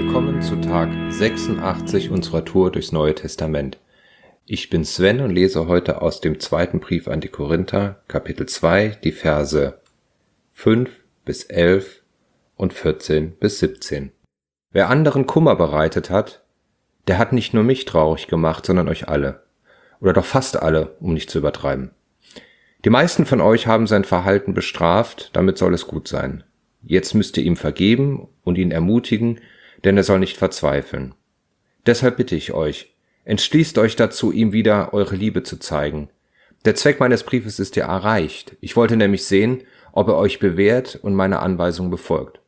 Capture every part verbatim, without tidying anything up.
Willkommen zu Tag sechsundachtzig unserer Tour durchs Neue Testament. Ich bin Sven und lese heute aus dem zweiten Brief an die Korinther, Kapitel zwei, die Verse fünf bis elf und vierzehn bis siebzehn. Wer anderen Kummer bereitet hat, der hat nicht nur mich traurig gemacht, sondern euch alle. Oder doch fast alle, um nicht zu übertreiben. Die meisten von euch haben sein Verhalten bestraft, damit soll es gut sein. Jetzt müsst ihr ihm vergeben und ihn ermutigen, denn er soll nicht verzweifeln. Deshalb bitte ich euch, entschließt euch dazu, ihm wieder eure Liebe zu zeigen. Der Zweck meines Briefes ist ja erreicht. Ich wollte nämlich sehen, ob er euch bewährt und meine Anweisungen befolgt.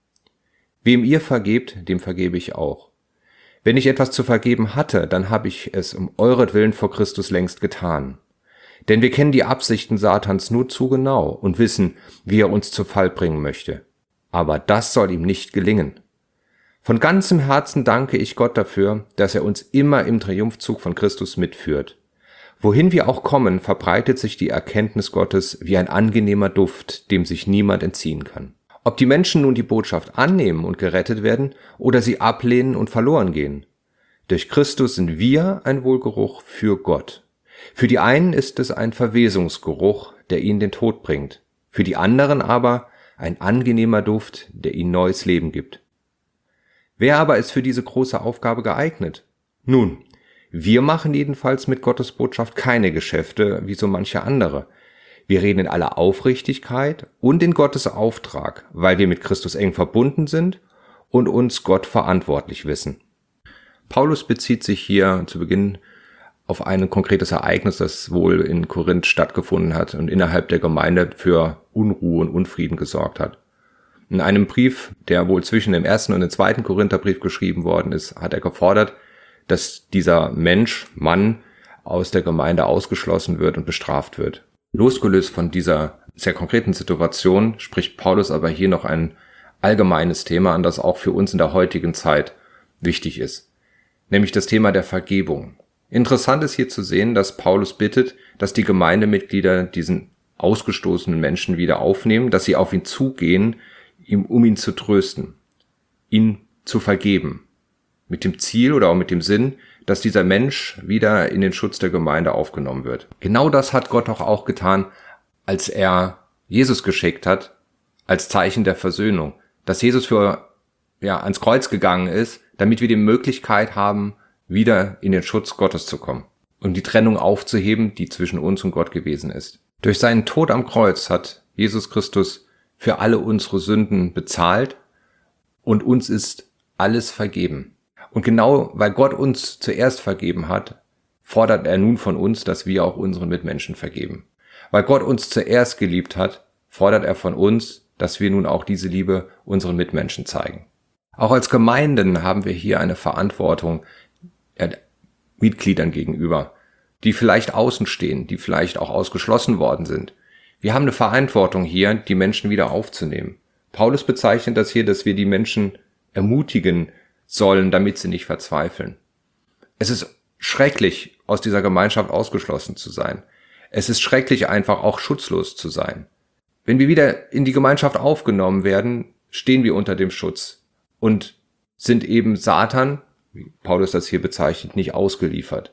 Wem ihr vergebt, dem vergebe ich auch. Wenn ich etwas zu vergeben hatte, dann habe ich es um euretwillen vor Christus längst getan. Denn wir kennen die Absichten Satans nur zu genau und wissen, wie er uns zu Fall bringen möchte. Aber das soll ihm nicht gelingen. Von ganzem Herzen danke ich Gott dafür, dass er uns immer im Triumphzug von Christus mitführt. Wohin wir auch kommen, verbreitet sich die Erkenntnis Gottes wie ein angenehmer Duft, dem sich niemand entziehen kann. Ob die Menschen nun die Botschaft annehmen und gerettet werden oder sie ablehnen und verloren gehen. Durch Christus sind wir ein Wohlgeruch für Gott. Für die einen ist es ein Verwesungsgeruch, der ihnen den Tod bringt. Für die anderen aber ein angenehmer Duft, der ihnen neues Leben gibt. Wer aber ist für diese große Aufgabe geeignet? Nun, wir machen jedenfalls mit Gottes Botschaft keine Geschäfte wie so manche andere. Wir reden in aller Aufrichtigkeit und in Gottes Auftrag, weil wir mit Christus eng verbunden sind und uns Gott verantwortlich wissen. Paulus bezieht sich hier zu Beginn auf ein konkretes Ereignis, das wohl in Korinth stattgefunden hat und innerhalb der Gemeinde für Unruhe und Unfrieden gesorgt hat. In einem Brief, der wohl zwischen dem ersten und dem zweiten Korintherbrief geschrieben worden ist, hat er gefordert, dass dieser Mensch, Mann, aus der Gemeinde ausgeschlossen wird und bestraft wird. Losgelöst von dieser sehr konkreten Situation spricht Paulus aber hier noch ein allgemeines Thema an, das auch für uns in der heutigen Zeit wichtig ist, nämlich das Thema der Vergebung. Interessant ist hier zu sehen, dass Paulus bittet, dass die Gemeindemitglieder diesen ausgestoßenen Menschen wieder aufnehmen, dass sie auf ihn zugehen, um ihn zu trösten, ihn zu vergeben, mit dem Ziel oder auch mit dem Sinn, dass dieser Mensch wieder in den Schutz der Gemeinde aufgenommen wird. Genau das hat Gott doch auch getan, als er Jesus geschickt hat, als Zeichen der Versöhnung, dass Jesus für ja ans Kreuz gegangen ist, damit wir die Möglichkeit haben, wieder in den Schutz Gottes zu kommen und die Trennung aufzuheben, die zwischen uns und Gott gewesen ist. Durch seinen Tod am Kreuz hat Jesus Christus für alle unsere Sünden bezahlt und uns ist alles vergeben. Und genau weil Gott uns zuerst vergeben hat, fordert er nun von uns, dass wir auch unseren Mitmenschen vergeben. Weil Gott uns zuerst geliebt hat, fordert er von uns, dass wir nun auch diese Liebe unseren Mitmenschen zeigen. Auch als Gemeinden haben wir hier eine Verantwortung ja, Mitgliedern gegenüber, die vielleicht außen stehen, die vielleicht auch ausgeschlossen worden sind. Wir haben eine Verantwortung hier, die Menschen wieder aufzunehmen. Paulus bezeichnet das hier, dass wir die Menschen ermutigen sollen, damit sie nicht verzweifeln. Es ist schrecklich, aus dieser Gemeinschaft ausgeschlossen zu sein. Es ist schrecklich, einfach auch schutzlos zu sein. Wenn wir wieder in die Gemeinschaft aufgenommen werden, stehen wir unter dem Schutz und sind eben Satan, wie Paulus das hier bezeichnet, nicht ausgeliefert.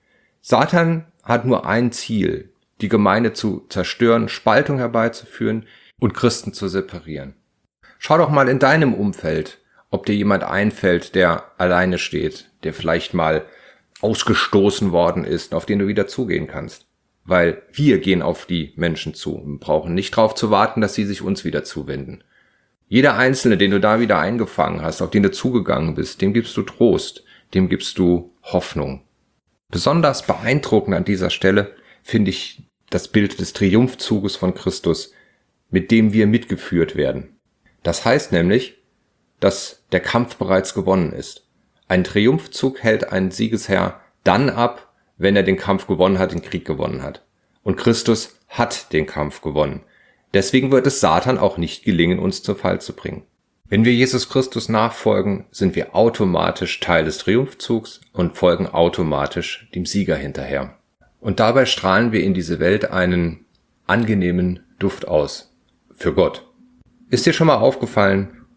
Satan hat nur ein Ziel, die Gemeinde zu zerstören, Spaltung herbeizuführen und Christen zu separieren. Schau doch mal in deinem Umfeld, ob dir jemand einfällt, der alleine steht, der vielleicht mal ausgestoßen worden ist, auf den du wieder zugehen kannst. Weil wir gehen auf die Menschen zu und brauchen nicht darauf zu warten, dass sie sich uns wieder zuwenden. Jeder Einzelne, den du da wieder eingefangen hast, auf den du zugegangen bist, dem gibst du Trost, dem gibst du Hoffnung. Besonders beeindruckend an dieser Stelle finde ich das Bild des Triumphzuges von Christus, mit dem wir mitgeführt werden. Das heißt nämlich, dass der Kampf bereits gewonnen ist. Ein Triumphzug hält ein Siegesherr dann ab, wenn er den Kampf gewonnen hat, den Krieg gewonnen hat. Und Christus hat den Kampf gewonnen. Deswegen wird es Satan auch nicht gelingen, uns zu Fall zu bringen. Wenn wir Jesus Christus nachfolgen, sind wir automatisch Teil des Triumphzugs und folgen automatisch dem Sieger hinterher. Und dabei strahlen wir in diese Welt einen angenehmen Duft aus. Für Gott. Ist dir schon mal aufgefallen,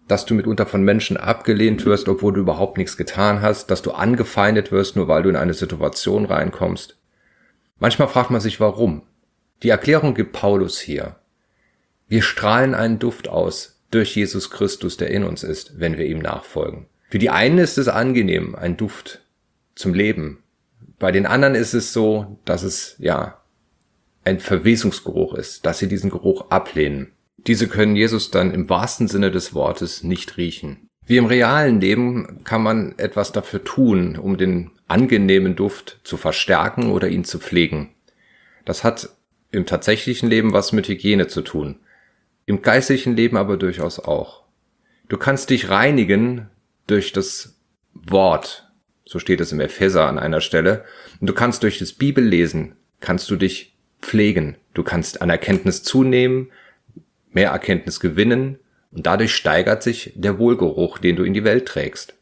dass du mitunter von Menschen abgelehnt wirst, obwohl du überhaupt nichts getan hast, dass du angefeindet wirst, nur weil du in eine Situation reinkommst. Manchmal fragt man sich, warum. Die Erklärung gibt Paulus hier. Wir strahlen einen Duft aus durch Jesus Christus, der in uns ist, wenn wir ihm nachfolgen. Für die einen ist es angenehm, ein Duft zum Leben. Bei den anderen ist es so, dass es, ja, ein Verwesungsgeruch ist, dass sie diesen Geruch ablehnen. Diese können Jesus dann im wahrsten Sinne des Wortes nicht riechen. Wie im realen Leben kann man etwas dafür tun, um den angenehmen Duft zu verstärken oder ihn zu pflegen. Das hat im tatsächlichen Leben was mit Hygiene zu tun. Im geistlichen Leben aber durchaus auch. Du kannst dich reinigen durch das Wort, so steht es im Epheser an einer Stelle, und du kannst durch das Bibellesen, kannst du dich pflegen. Du kannst an Erkenntnis zunehmen, mehr Erkenntnis gewinnen und dadurch steigert sich der Wohlgeruch, den du in die Welt trägst.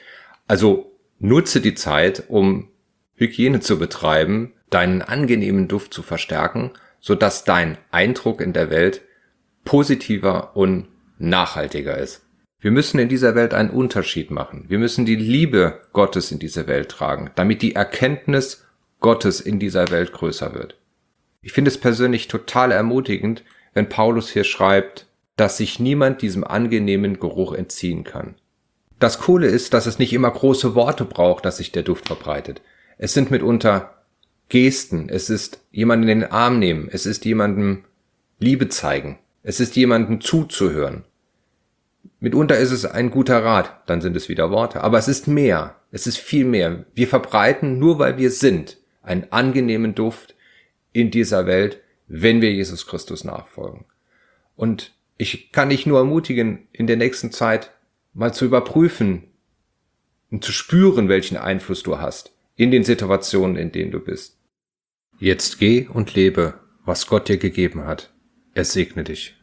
Also nutze die Zeit, um Hygiene zu betreiben, deinen angenehmen Duft zu verstärken, sodass dein Eindruck in der Welt positiver und nachhaltiger ist. Wir müssen in dieser Welt einen Unterschied machen. Wir müssen die Liebe Gottes in diese Welt tragen, damit die Erkenntnis Gottes in dieser Welt größer wird. Ich finde es persönlich total ermutigend, wenn Paulus hier schreibt, dass sich niemand diesem angenehmen Geruch entziehen kann. Das Coole ist, dass es nicht immer große Worte braucht, dass sich der Duft verbreitet. Es sind mitunter Gesten, es ist jemanden in den Arm nehmen, es ist jemandem Liebe zeigen, es ist jemandem zuzuhören. Mitunter ist es ein guter Rat, dann sind es wieder Worte, aber es ist mehr, es ist viel mehr. Wir verbreiten, nur weil wir sind, einen angenehmen Duft in dieser Welt, wenn wir Jesus Christus nachfolgen. Und ich kann dich nur ermutigen, in der nächsten Zeit mal zu überprüfen und zu spüren, welchen Einfluss du hast in den Situationen, in denen du bist. Jetzt geh und lebe, was Gott dir gegeben hat. Er segne dich.